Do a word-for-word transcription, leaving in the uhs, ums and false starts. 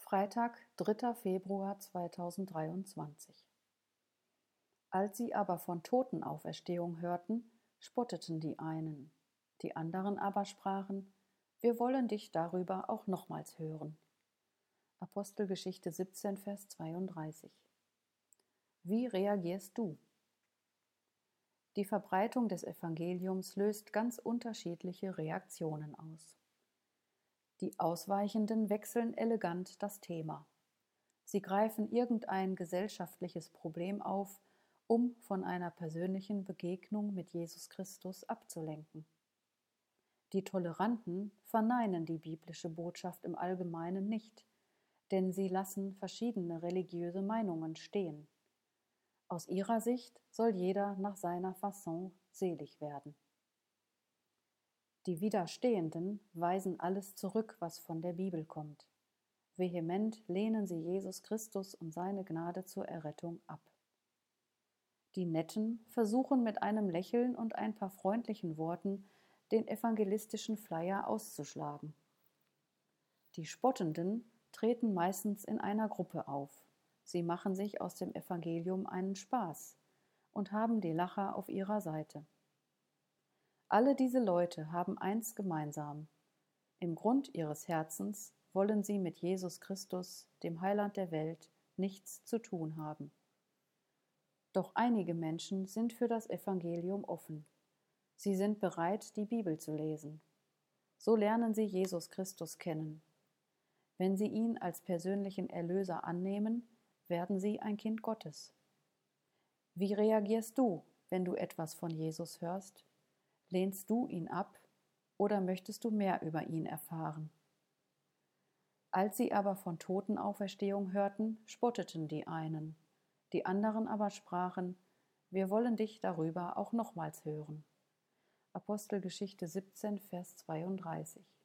Freitag, dritter Februar zweitausenddreiundzwanzig. Als sie aber von Totenauferstehung hörten, spotteten die einen, die anderen aber sprachen: Wir wollen dich darüber auch nochmals hören. Apostelgeschichte siebzehn, Vers zweiunddreißig. Wie reagierst du? Die Verbreitung des Evangeliums löst ganz unterschiedliche Reaktionen aus. Die Ausweichenden wechseln elegant das Thema. Sie greifen irgendein gesellschaftliches Problem auf, um von einer persönlichen Begegnung mit Jesus Christus abzulenken. Die Toleranten verneinen die biblische Botschaft im Allgemeinen nicht, denn sie lassen verschiedene religiöse Meinungen stehen. Aus ihrer Sicht soll jeder nach seiner Fasson selig werden. Die Widerstehenden weisen alles zurück, was von der Bibel kommt. Vehement lehnen sie Jesus Christus und seine Gnade zur Errettung ab. Die Netten versuchen mit einem Lächeln und ein paar freundlichen Worten den evangelistischen Flyer auszuschlagen. Die Spottenden treten meistens in einer Gruppe auf. Sie machen sich aus dem Evangelium einen Spaß und haben die Lacher auf ihrer Seite. Alle diese Leute haben eins gemeinsam: Im Grund ihres Herzens wollen sie mit Jesus Christus, dem Heiland der Welt, nichts zu tun haben. Doch einige Menschen sind für das Evangelium offen. Sie sind bereit, die Bibel zu lesen. So lernen sie Jesus Christus kennen. Wenn sie ihn als persönlichen Erlöser annehmen, werden sie ein Kind Gottes. Wie reagierst du, wenn du etwas von Jesus hörst? Lehnst du ihn ab oder möchtest du mehr über ihn erfahren? Als sie aber von Totenauferstehung hörten, spotteten die einen, die anderen aber sprachen: Wir wollen dich darüber auch nochmals hören. Apostelgeschichte siebzehn, Vers zweiunddreißig.